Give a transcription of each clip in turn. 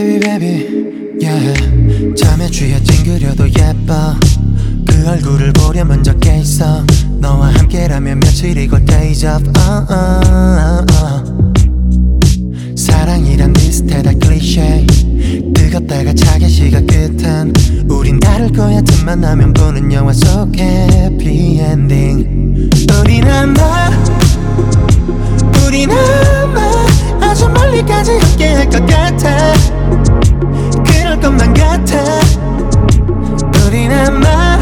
baby baby yeah. 잠에 취해 찡그려도 예뻐. 그 얼굴을 보려면 적게 있어. 너와 함께라면 며칠이고 days of 사랑이란 비슷하다 클리셰. 뜨겁다가 차게 식어 끝은 우린 다를 거야. 틈만 나면 보는 영화 속 해피 엔딩. 우린 아마 아주 멀리까지 함께 할 것 같아. 그럴 것만 같아. 우린 아마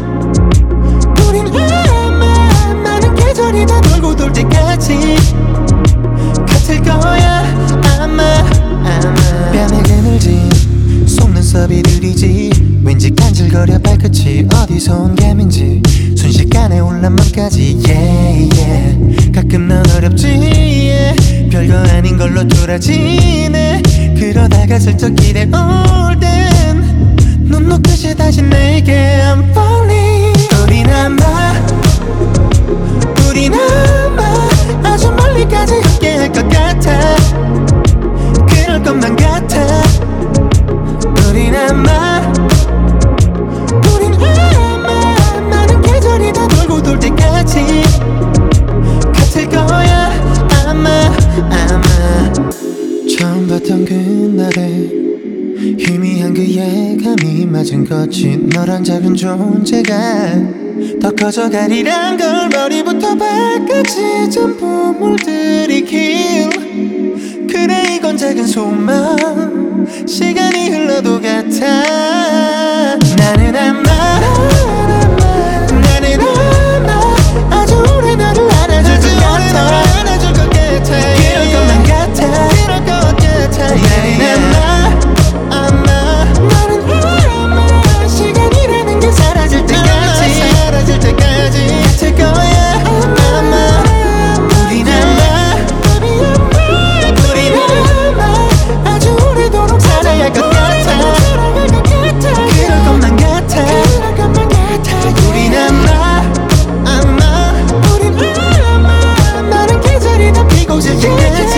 많은 계절이 다 돌고 돌 때까지 같을 거야. 아마 뺨에 그늘진 속눈썹이 느리지. 왠지 간질거려 발끝이 어디서 온 감인지. 순식간에 올란 맘까지 yeah, yeah. 가끔 넌 어렵지 yeah. 별거 아닌 걸로 쫄아지네. 그러다가 슬쩍 기대 올 땐 눈 녹듯이 다시 내게 I'm falling. 우린 아마 아주 멀리까지 함께 할 것 같아. 그럴 것만 같아. 우린 아마 많은 계절이 다 돌고 돌 때까지 같을 거야. 아마 처음 봤던 그날에 희미한 그 예감이 맞은 거지. 너란 작은 존재가 더 커져가리란 걸 머리부터 발끝이 전부 물들이길. 그래 이건 작은 소망. 시간이 흘러도 같아. 나는 아마 아주 오래 너를 안아줄 것 같아. 그럴 것만 같아. 나는 아마 시간이라는 게 사라질 때까지 같을 거야. 아마 우린 아마 아주 오래도록 살아야 할 것 같아. 그럴 것만 같아. 우린 아마 많은 계절이 다 피고 질 때까지